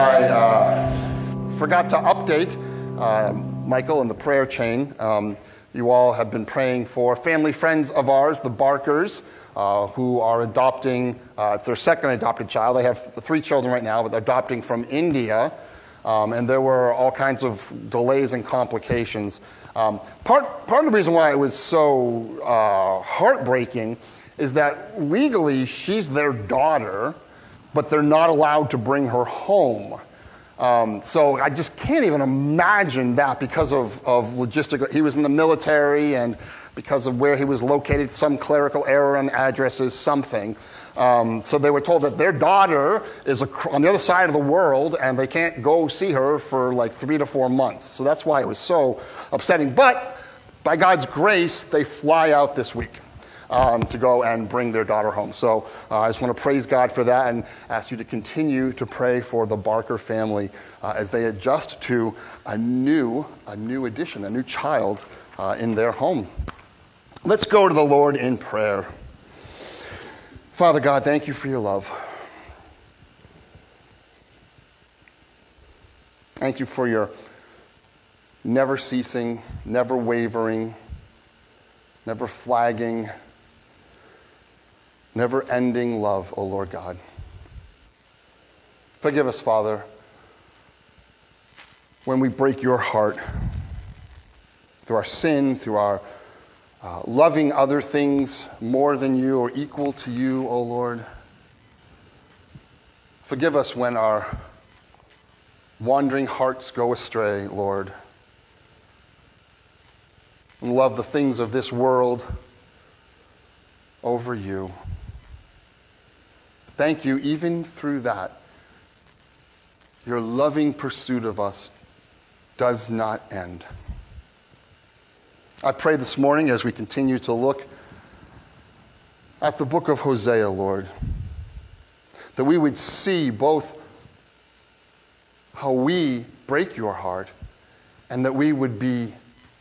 I forgot to update Michael in the prayer chain. You all have been praying for family friends of ours, the Barkers, who are adopting, it's their second adopted child. They have 3 children right now, but they're adopting from India. And there were all kinds of delays and complications. Part of the reason why it was so heartbreaking is that legally she's their daughter, but they're not allowed to bring her home. So I just can't even imagine that because of logistical. He was in the military, and because of where he was located, some clerical error on addresses, something. So they were told that their daughter is on the other side of the world, and they can't go see her for like 3 to 4 months. So that's why it was so upsetting. But by God's grace, they fly out this week to go and bring their daughter home. So I just want to praise God for that and ask you to continue to pray for the Barker family as they adjust to a new addition, a new child in their home. Let's go to the Lord in prayer. Father God, thank you for your love. Thank you for your never ceasing, never wavering, never flagging, never-ending love, O Lord God. Forgive us, Father, when we break your heart through our sin, through our loving other things more than you or equal to you, O Lord. Forgive us when our wandering hearts go astray, Lord, and love the things of this world over you. Thank you, even through that, your loving pursuit of us does not end. I pray this morning as we continue to look at the book of Hosea, Lord, that we would see both how we break your heart and that we would be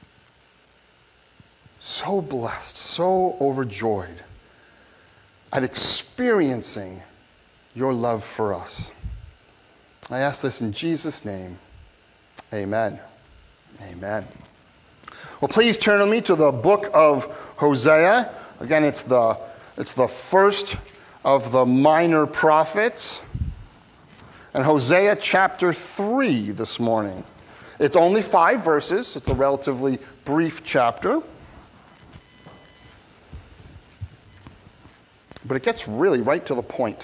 so blessed, so overjoyed at experiencing your love for us. I ask this in Jesus' name. Amen. Amen. Well, please turn with me to the book of Hosea. Again, it's the first of the minor prophets. And Hosea chapter 3 this morning. It's only 5 verses. It's a relatively brief chapter. But it gets really right to the point.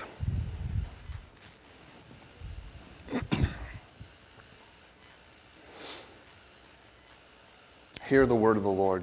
Hear the word of the Lord.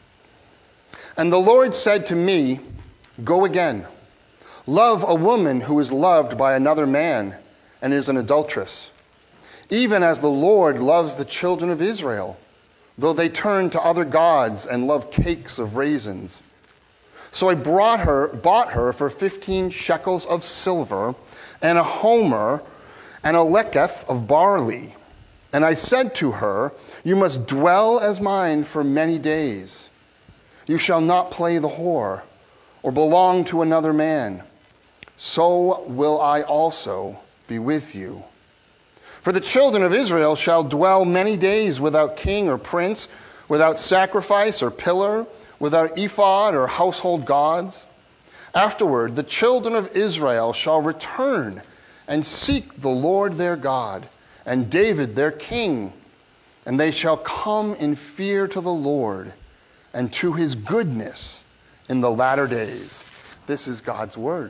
And the Lord said to me, "Go again. Love a woman who is loved by another man and is an adulteress, even as the Lord loves the children of Israel, though they turn to other gods and love cakes of raisins. So I bought her for 15 shekels of silver and a homer and a leketh of barley. And I said to her, you must dwell as mine for many days. You shall not play the whore or belong to another man. So will I also be with you. For the children of Israel shall dwell many days without king or prince, without sacrifice or pillar, without ephod or household gods. Afterward, the children of Israel shall return and seek the Lord their God and David their king. And they shall come in fear to the Lord and to his goodness in the latter days." This is God's word.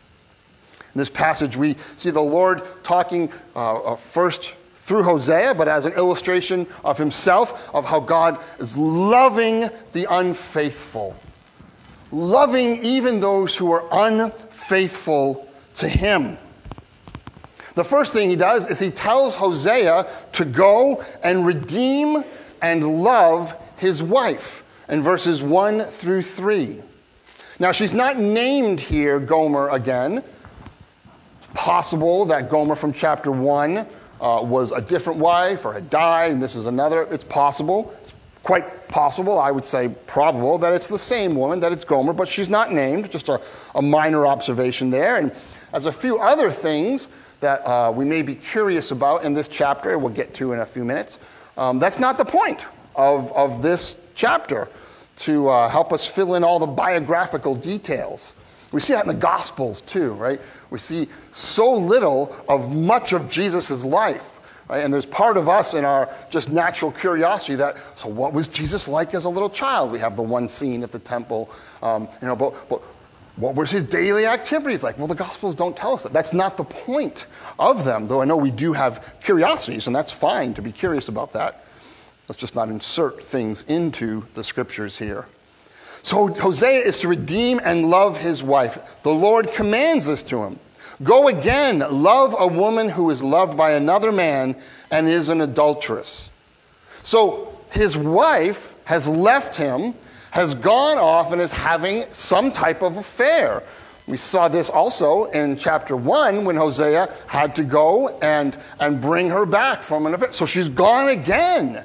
In this passage, we see the Lord talking first through Hosea, but as an illustration of himself, of how God is loving the unfaithful, loving even those who are unfaithful to him. The first thing he does is he tells Hosea to go and redeem and love his wife in verses 1 through 3. Now, she's not named here Gomer again. It's possible that Gomer from chapter 1 was a different wife or had died, and this is another. It's possible. It's quite possible, I would say probable, that it's the same woman, that it's Gomer, but she's not named. Just a minor observation there. And as a few other things, that we may be curious about in this chapter, we'll get to in a few minutes. That's not the point of this chapter, to help us fill in all the biographical details. We see that in the Gospels too, right? We see so little of much of Jesus' life, right? And there's part of us in our just natural curiosity that, so what was Jesus like as a little child? We have the one scene at the temple, but what was his daily activities like? Well, the Gospels don't tell us that. That's not the point of them, though I know we do have curiosities, and that's fine to be curious about that. Let's just not insert things into the scriptures here. So Hosea is to redeem and love his wife. The Lord commands this to him. Go again, love a woman who is loved by another man and is an adulteress. So his wife has left him, has gone off and is having some type of affair. We saw this also in chapter 1 when Hosea had to go and bring her back from an affair. So she's gone again.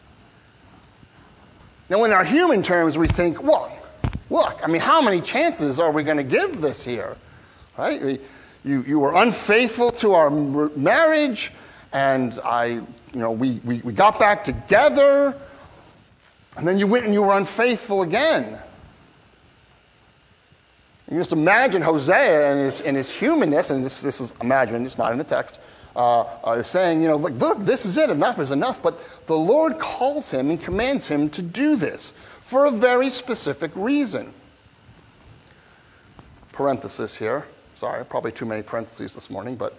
Now, in our human terms, we think, well, look, I mean, how many chances are we going to give this here? Right? You were unfaithful to our marriage, and we got back together, and then you went and you were unfaithful again. You just imagine Hosea in his humanness, and this is imagine, it's not in the text, saying, look, this is it, enough is enough. But the Lord calls him and commands him to do this for a very specific reason. Parenthesis here. Sorry, probably too many parentheses this morning, but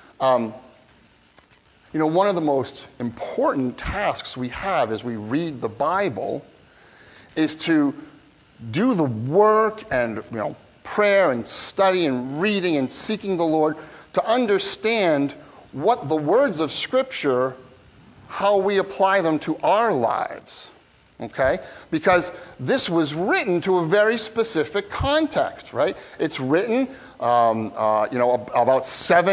one of the most important tasks we have as we read the Bible is to do the work and prayer and study and reading and seeking the Lord to understand what the words of Scripture, how we apply them to our lives. Okay? Because this was written to a very specific context, right? It's written, about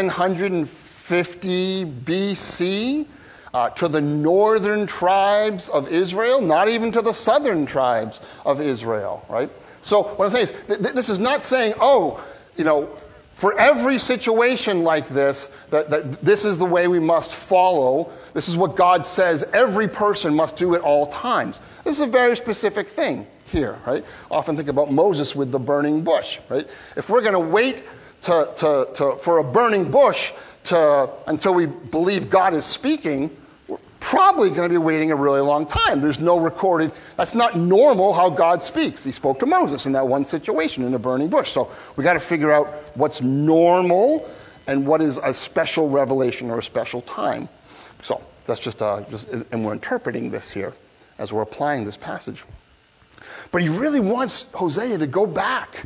750 BC to the northern tribes of Israel, not even to the southern tribes of Israel, right? So what I'm saying is, this is not saying, for every situation like this, that this is the way we must follow. This is what God says every person must do at all times. This is a very specific thing here, right? Often think about Moses with the burning bush, right? If we're going to wait for a burning bush until we believe God is speaking, we're probably going to be waiting a really long time. There's no recorded, that's not normal how God speaks. He spoke to Moses in that one situation in a burning bush. So we got to figure out what's normal and what is a special revelation or a special time. So that's and we're interpreting this here as we're applying this passage. But he really wants Hosea to go back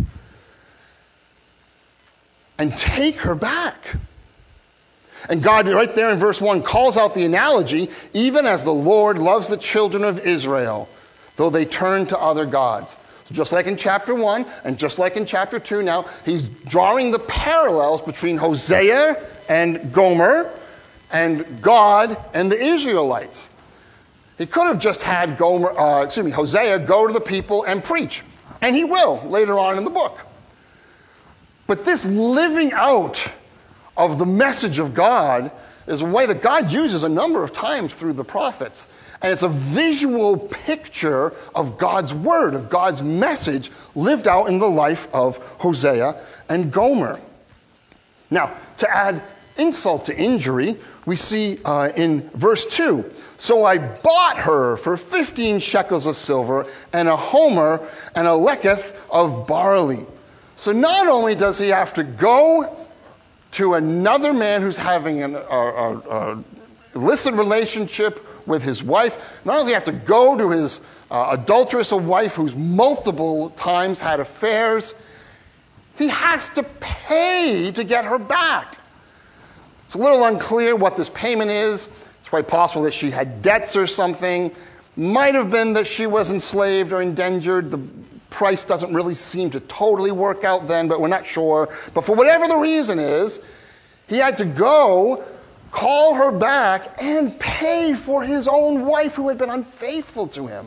and take her back. And God, right there in verse 1, calls out the analogy, even as the Lord loves the children of Israel, though they turn to other gods. So just like in chapter 1, and just like in chapter 2 now, he's drawing the parallels between Hosea and Gomer, and God and the Israelites. He could have just had Hosea go to the people and preach. And he will later on in the book. But this living out of the message of God is a way that God uses a number of times through the prophets. And it's a visual picture of God's word, of God's message lived out in the life of Hosea and Gomer. Now, to add insult to injury, we see in verse 2, so I bought her for 15 shekels of silver and a homer and a leketh of barley. So not only does he have to go to another man who's having an illicit relationship with his wife, not only does he have to go to his adulterous wife who's multiple times had affairs, he has to pay to get her back. It's a little unclear what this payment is. It's quite possible that she had debts or something. Might have been that she was enslaved or endangered. The price doesn't really seem to totally work out then, but we're not sure. But for whatever the reason is, he had to go, call her back, and pay for his own wife who had been unfaithful to him.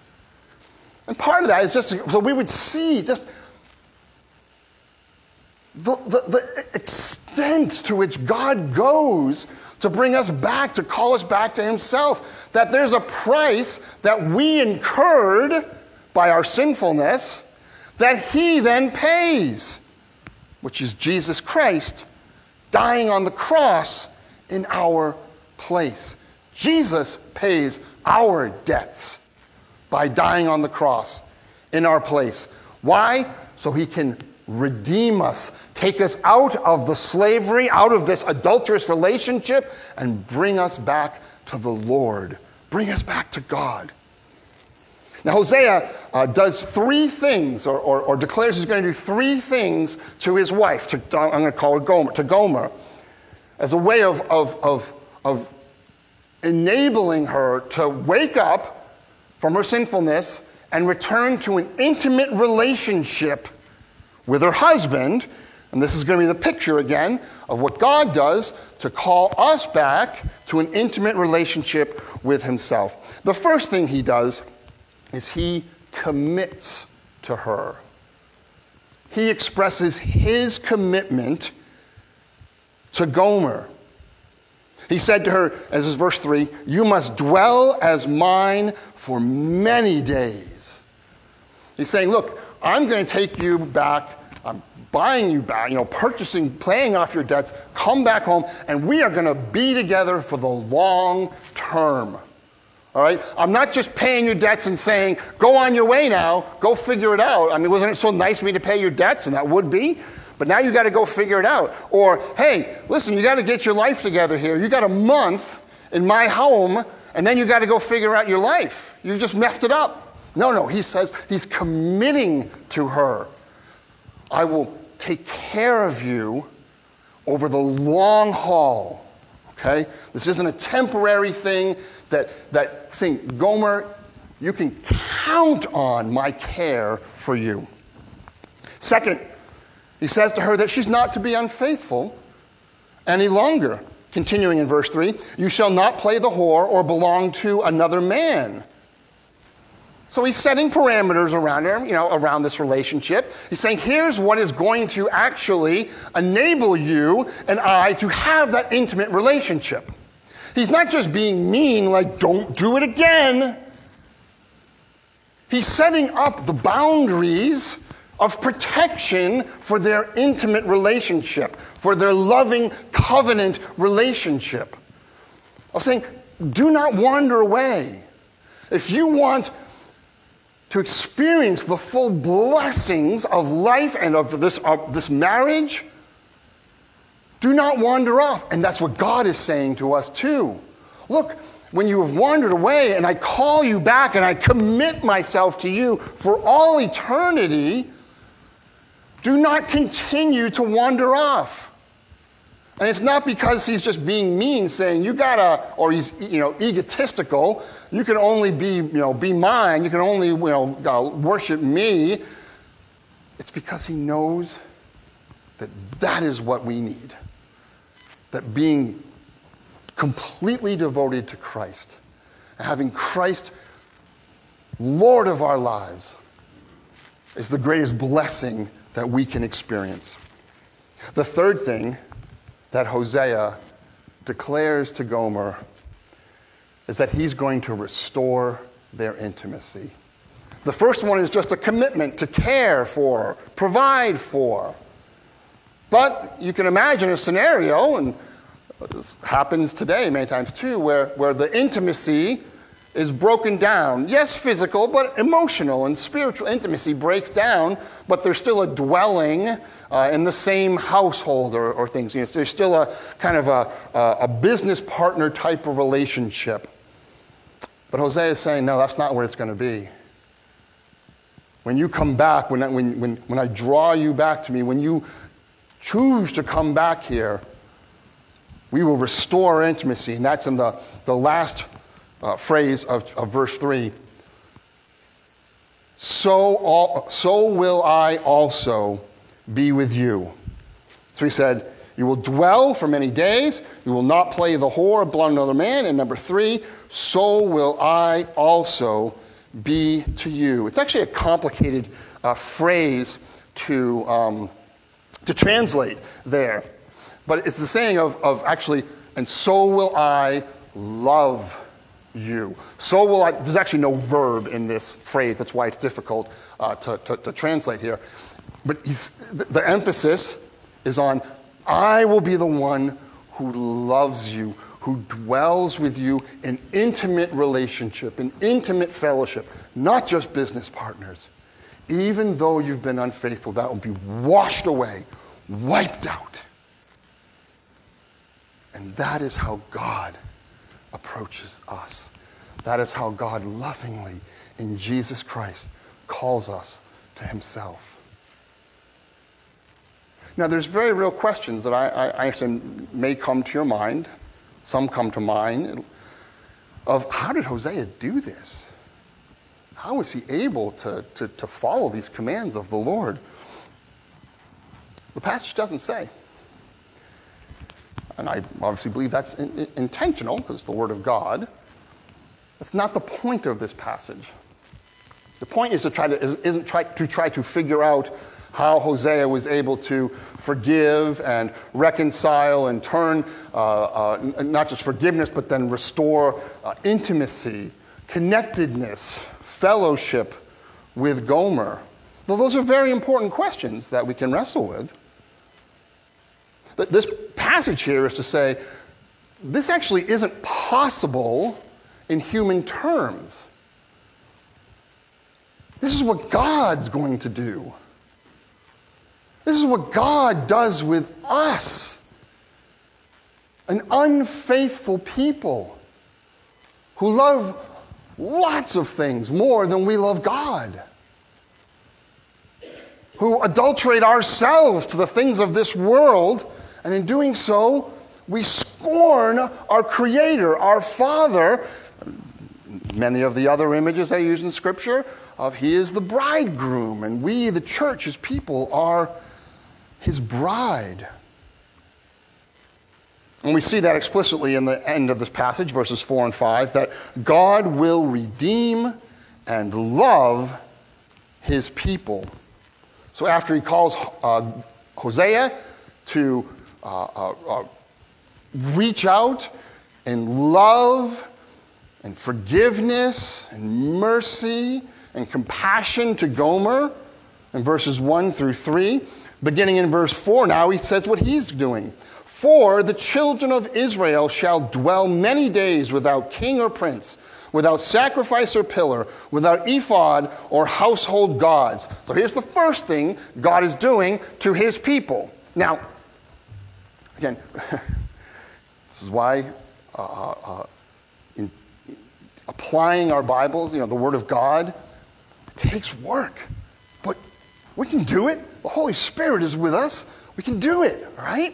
And part of that is just so we would see just the extent to which God goes to bring us back, to call us back to himself. That there's a price that we incurred by our sinfulness that he then pays, which is Jesus Christ dying on the cross in our place. Jesus pays our debts by dying on the cross in our place. Why? So he can redeem us, take us out of the slavery, out of this adulterous relationship, and bring us back to the Lord. Bring us back to God. Now, Hosea does three things, or declares he's going to do three things to his wife, I'm going to call her Gomer, as a way of enabling her to wake up from her sinfulness and return to an intimate relationship with her husband. And this is going to be the picture again of what God does to call us back to an intimate relationship with himself. The first thing he does is he commits to her. He expresses his commitment to Gomer. He said to her, as is verse 3, "You must dwell as mine for many days." He's saying, look, I'm going to take you back. I'm buying you back, purchasing, paying off your debts. Come back home, and we are going to be together for the long term. All right? I'm not just paying your debts and saying, go on your way now, go figure it out. I mean, wasn't it so nice of me to pay your debts? And that would be. But now you got to go figure it out. Or, hey, listen, you got to get your life together here. You got a month in my home, and then you got to go figure out your life. You just messed it up. No, he says he's committing to her. I will take care of you over the long haul. Okay? This isn't a temporary thing that saying, Gomer, you can count on my care for you. Second, he says to her that she's not to be unfaithful any longer. Continuing in verse 3, "You shall not play the whore or belong to another man." So he's setting parameters around her, around this relationship. He's saying, here's what is going to actually enable you and I to have that intimate relationship. He's not just being mean, like, don't do it again. He's setting up the boundaries of protection for their intimate relationship, for their loving covenant relationship. I was saying, do not wander away. If you want to experience the full blessings of life and of this marriage, do not wander off. And that's what God is saying to us too. Look, when you have wandered away and I call you back and I commit myself to you for all eternity, do not continue to wander off. And it's not because he's just being mean, saying you gotta, or he's egotistical. You can only be mine. You can only worship me. It's because he knows that is what we need. That being completely devoted to Christ and having Christ Lord of our lives is the greatest blessing that we can experience. The third thing that Hosea declares to Gomer is that he's going to restore their intimacy. The first one is just a commitment to care for, provide for. But you can imagine a scenario, and this happens today many times too, where the intimacy is broken down. Yes, physical, but emotional and spiritual intimacy breaks down, but there's still a dwelling in the same household or things. There's still a kind of a business partner type of relationship. But Hosea is saying, no, that's not where it's going to be. When you come back, when I draw you back to me, when you choose to come back here, we will restore intimacy. And that's in the last phrase of verse 3. So will I also be with you. So he said, you will dwell for many days. You will not play the whore or belong to another man. And number 3, so will I also be to you. It's actually a complicated phrase to to translate there. But it's the saying of actually, and so will I love you. So will I, there's actually no verb in this phrase. That's why it's difficult to translate here. But the emphasis is on, I will be the one who loves you, who dwells with you in intimate relationship, in intimate fellowship, not just business partners. Even though you've been unfaithful, that will be washed away, wiped out. And that is how God approaches us. That is how God lovingly, in Jesus Christ, calls us to himself. Now, there's very real questions that I understand may come to your mind. Some come to mind of how did Hosea do this? How was he able to follow these commands of the Lord? The passage doesn't say. And I obviously believe that's intentional because it's the Word of God. That's not the point of this passage. The point is to try to figure out how Hosea was able to forgive and reconcile and turn, not just forgiveness, but then restore intimacy, connectedness, fellowship with Gomer. Well, those are very important questions that we can wrestle with. This passage here is to say, this actually isn't possible in human terms. This is what God's going to do. This is what God does with us. An unfaithful people who love lots of things more than we love God. Who adulterate ourselves to the things of this world, and in doing so, we scorn our Creator, our Father. Many of the other images I use in Scripture of He is the bridegroom, and we, the church, His people, are His bride. And we see that explicitly in the end of this passage, verses 4 and 5, that God will redeem and love His people. So after He calls Hosea to reach out in love and forgiveness and mercy and compassion to Gomer in verses 1 through 3, beginning in verse 4 now, he says what he's doing. For the children of Israel shall dwell many days without king or prince, without sacrifice or pillar, without ephod or household gods. So here's the first thing God is doing to his people. Now, again, this is why in applying our Bibles, the Word of God, it takes work. But we can do it. The Holy Spirit is with us. We can do it, right?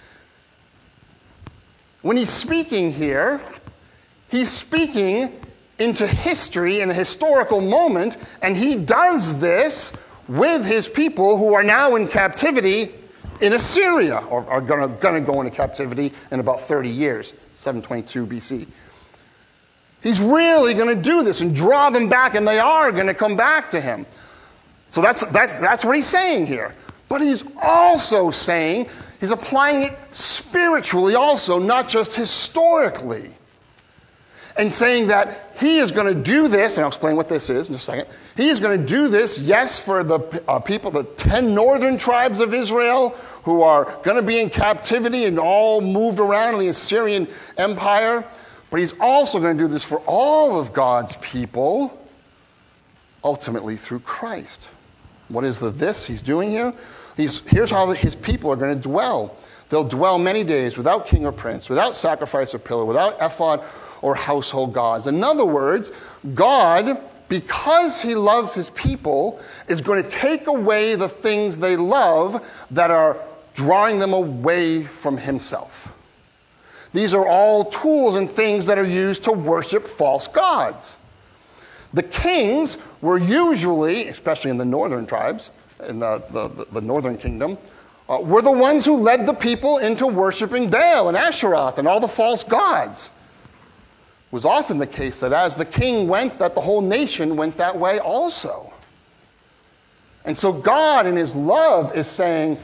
When he's speaking here, he's speaking into history in a historical moment, and he does this with his people who are now in captivity in Assyria, or are going to go into captivity in about 30 years, 722 BC. He's really going to do this and draw them back, and they are going to come back to him. So that's what he's saying here. But he's also saying, he's applying it spiritually also, not just historically. And saying that he is going to do this, and I'll explain what this is in just a second. He is going to do this, yes, for the people, the 10 northern tribes of Israel who are going to be in captivity and all moved around in the Assyrian Empire. But he's also going to do this for all of God's people, ultimately through Christ. What is this he's doing here? Here's how his people are going to dwell. They'll dwell many days without king or prince, without sacrifice or pillar, without ephod or household gods. In other words, God, because he loves his people, is going to take away the things they love that are drawing them away from himself. These are all tools and things that are used to worship false gods. The kings were usually, especially in the northern tribes, in the northern kingdom, were the ones who led the people into worshiping Baal and Asheroth and all the false gods. It was often the case that as the king went, that the whole nation went that way also. And so God in his love is saying,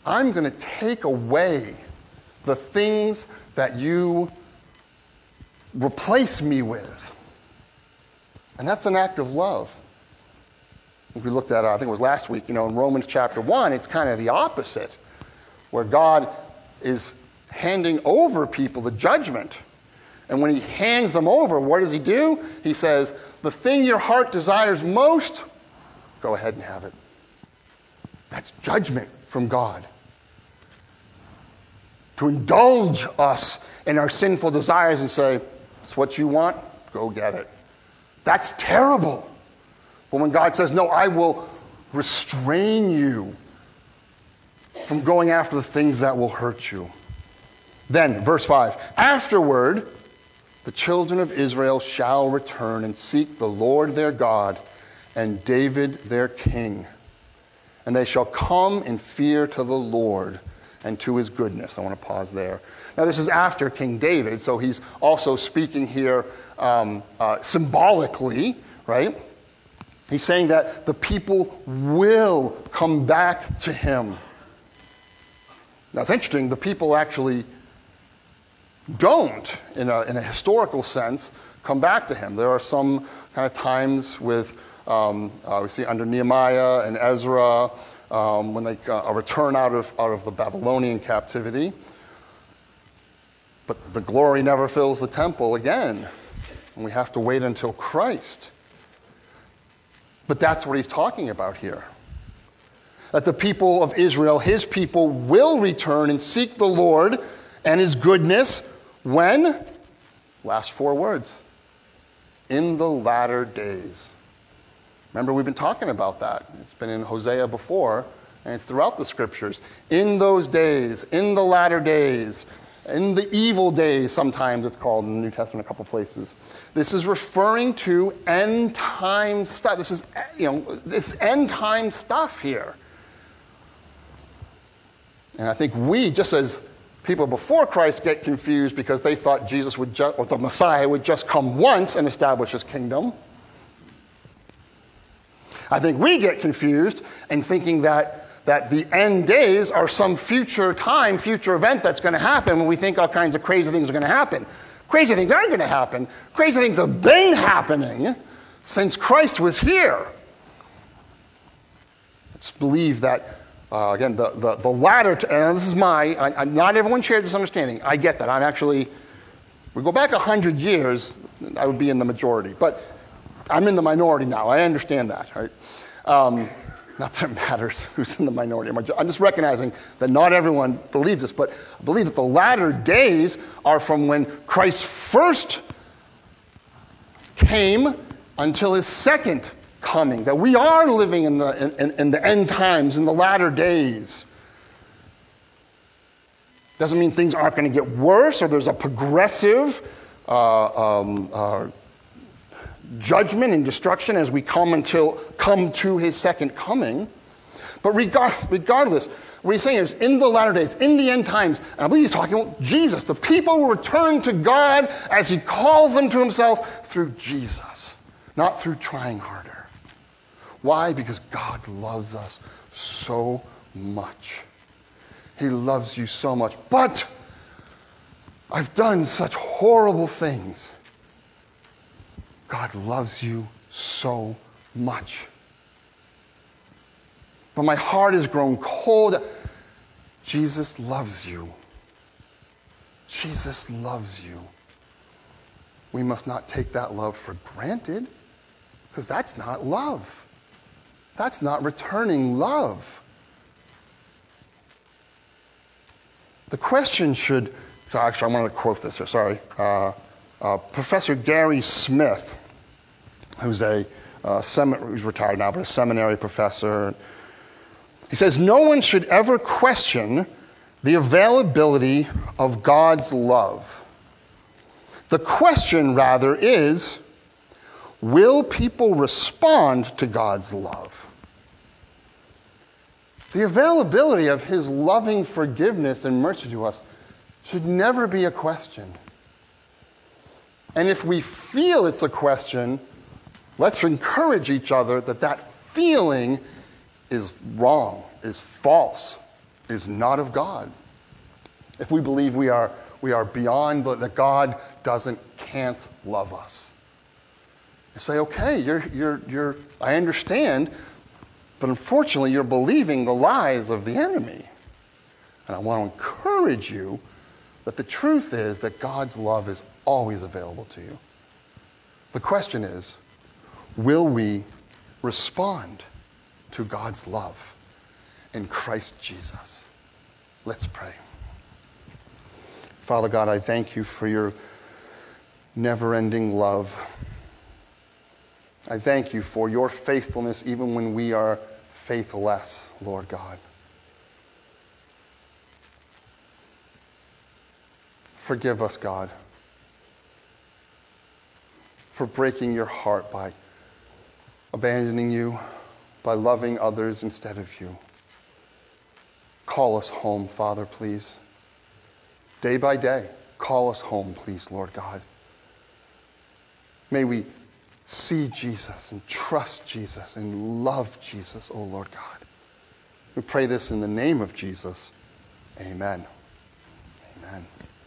I'm going to take away the things that you replace me with. And that's an act of love. If we looked at it, I think it was last week, in Romans chapter 1, it's kind of the opposite, where God is handing over people the judgment. And when he hands them over, what does he do? He says, the thing your heart desires most, go ahead and have it. That's judgment from God. To indulge us in our sinful desires and say, it's what you want, go get it. That's terrible. But when God says, no, I will restrain you from going after the things that will hurt you. Then, verse 5, afterward, the children of Israel shall return and seek the Lord their God and David their king. And they shall come in fear to the Lord and to his goodness. I want to pause there. Now, this is after King David, so he's also speaking here symbolically, right? He's saying that the people will come back to him. Now, it's interesting, the people actually don't, in a historical sense, come back to him. There are some kind of times with, we see under Nehemiah and Ezra, when they return out of the Babylonian captivity. But the glory never fills the temple again. And we have to wait until Christ. But that's what he's talking about here. That the people of Israel, his people, will return and seek the Lord and his goodness when? Last 4 words. In the latter days. Remember, we've been talking about that. It's been in Hosea before, and it's throughout the scriptures. In those days, in the latter days, in the evil days, sometimes it's called in the New Testament, a couple places. This is referring to end time stuff. This is, this end time stuff here. And I think we, just as people before Christ, get confused because they thought Jesus would or the Messiah would just come once and establish his kingdom. I think we get confused in thinking that the end days are some future time, future event that's going to happen when we think all kinds of crazy things are going to happen. Crazy things aren't going to happen. Crazy things have been happening since Christ was here. Let's believe that, again, the latter, and this is not everyone shares this understanding. I get that. We go back 100 years, I would be in the majority. But I'm in the minority now. I understand that, right? Not that it matters who's in the minority. I'm just recognizing that not everyone believes this, but I believe that the latter days are from when Christ first came until his second coming, that we are living in the end times, in the latter days. Doesn't mean things aren't going to get worse or there's a progressive judgment and destruction as we come to his second coming. But regardless, what he's saying is in the latter days, in the end times, and I believe he's talking about Jesus. The people will return to God as he calls them to himself through Jesus, not through trying harder. Why? Because God loves us so much. He loves you so much. But I've done such horrible things. God loves you so much. But my heart has grown cold. Jesus loves you. Jesus loves you. We must not take that love for granted, because that's not love. That's not returning love. The question should, actually I want to quote this here, sorry. Professor Gary Smith, who's who's retired now, but a seminary professor. He says, no one should ever question the availability of God's love. The question, rather, is, will people respond to God's love? The availability of his loving forgiveness and mercy to us should never be a question. And if we feel it's a question, let's encourage each other that feeling is wrong, is false. is not of God, if we believe we are beyond, that God can't love us, you say, okay, I understand, but unfortunately you're believing the lies of the enemy. And I want to encourage you that the truth is that God's love is always available to you. The question is, will we respond to God's love in Christ Jesus? Let's pray. Father God, I thank you for your never-ending love. I thank you for your faithfulness even when we are faithless, Lord God. Forgive us, God, for breaking your heart by abandoning you, by loving others instead of you. Call us home, Father, please. Day by day, call us home, please, Lord God. May we see Jesus and trust Jesus and love Jesus, oh Lord God. We pray this in the name of Jesus. Amen. Amen.